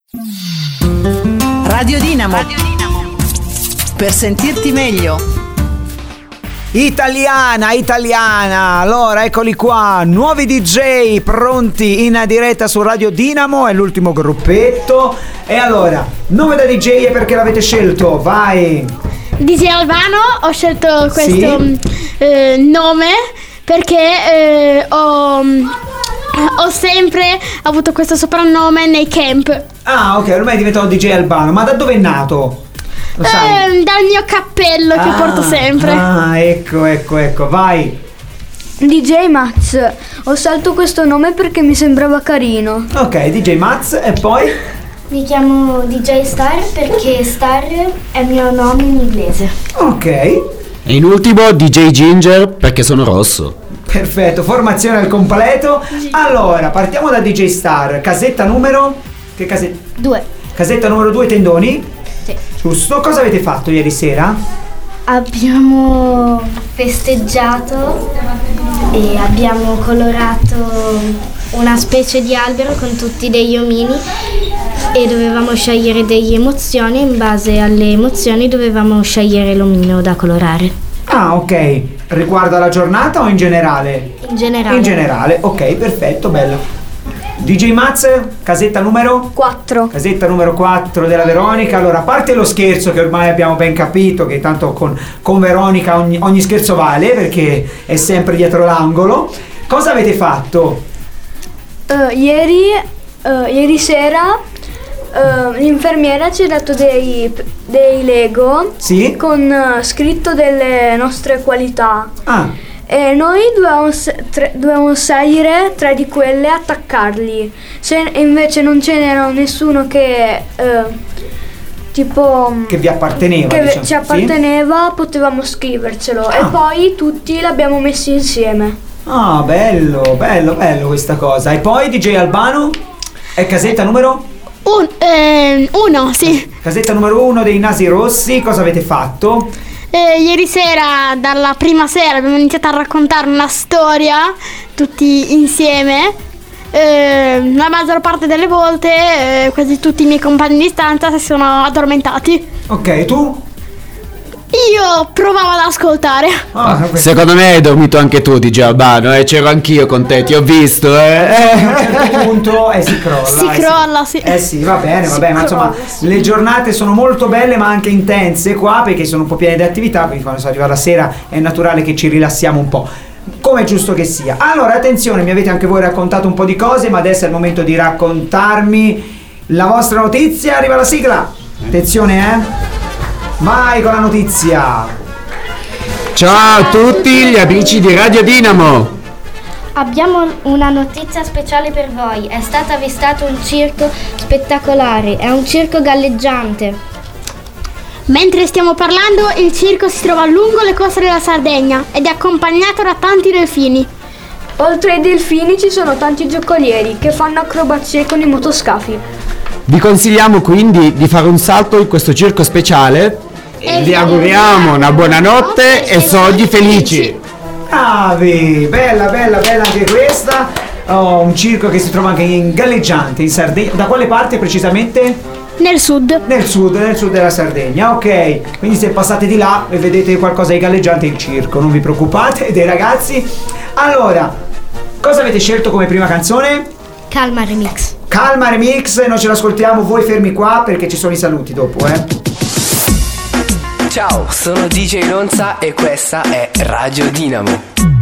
Radio Dinamo. Per sentirti meglio. Italiana, allora eccoli qua, nuovi DJ pronti in diretta su Radio Dinamo, è l'ultimo gruppetto. E allora, nome da DJ e perché l'avete scelto? Vai! DJ Albano, ho scelto questo nome perché ho sempre avuto questo soprannome nei camp. Ah, ok, ormai è diventato DJ Albano, ma da dove è nato? Dal mio cappello che porto sempre. Ah, ecco, vai. DJ Maz, ho scelto questo nome perché mi sembrava carino. Ok, DJ Maz e poi? Mi chiamo DJ Star perché Star è il mio nome in inglese. Ok. E in ultimo DJ Ginger perché sono rosso. Perfetto, formazione al completo. Allora, partiamo da DJ Star. Casetta numero? Che casetta? 2. Casetta numero 2, tendoni? Sì. Giusto. Cosa avete fatto ieri sera? Abbiamo festeggiato e abbiamo colorato una specie di albero con tutti degli omini e dovevamo scegliere delle emozioni. In base alle emozioni dovevamo scegliere l'omino da colorare. Ah, ok. Riguardo alla giornata o in generale? In generale. In generale, ok, perfetto, bello. DJ Maz, casetta numero? 4. Casetta numero 4 della Veronica. Allora, a parte lo scherzo che ormai abbiamo ben capito che tanto con Veronica ogni scherzo vale perché è sempre dietro l'angolo, cosa avete fatto? Ieri sera l'infermiera ci ha dato dei Lego, sì? Con scritto delle nostre qualità. Ah. E noi dovevamo scegliere 3 di quelle e attaccarli. Se invece non ce n'era nessuno che tipo che vi apparteneva, che diciamo. ci apparteneva, sì? Potevamo scrivercelo e poi tutti l'abbiamo messi insieme. Ah, bello questa cosa. E poi DJ Albano? È casetta numero? 1, sì. Casetta numero 1 dei Nasi Rossi, cosa avete fatto? Ieri sera, dalla prima sera, abbiamo iniziato a raccontare una storia tutti insieme. La maggior parte delle volte quasi tutti i miei compagni di stanza si sono addormentati. Ok, tu? Io provavo ad ascoltare. Secondo me hai dormito anche tu, DJ Albano, c'ero anch'io con te, ti ho visto. A un certo punto si crolla. Si crolla, sì. Sì, va bene, ma insomma le giornate sono molto belle ma anche intense qua perché sono un po' piene di attività, quindi quando si arriva la sera è naturale che ci rilassiamo un po'. Come è giusto che sia. Allora, attenzione, mi avete anche voi raccontato un po' di cose, ma adesso è il momento di raccontarmi la vostra notizia. Arriva la sigla. Attenzione, vai con la notizia. Ciao a tutti gli amici di Radio Dinamo. Abbiamo una notizia speciale per voi. È stato avvistato un circo spettacolare. È un circo galleggiante. Mentre stiamo parlando, il circo si trova lungo le coste della Sardegna ed è accompagnato da tanti delfini. Oltre ai delfini ci sono tanti giocolieri che fanno acrobazie con i motoscafi. Vi consigliamo quindi di fare un salto in questo circo speciale e vi auguriamo una buona notte e sogni felici. Bravi, bella anche questa. Un circo che si trova anche in galleggiante in Sardegna. Da quale parte precisamente? Nel sud. Nel sud della Sardegna, ok. Quindi se passate di là e vedete qualcosa di galleggiante in circo, non vi preoccupate, dei ragazzi. Allora, cosa avete scelto come prima canzone? Calma Remix. Calma Remix, noi ce l'ascoltiamo, voi fermi qua perché ci sono i saluti dopo, Ciao, sono DJ Lonza e questa è Radio Dinamo.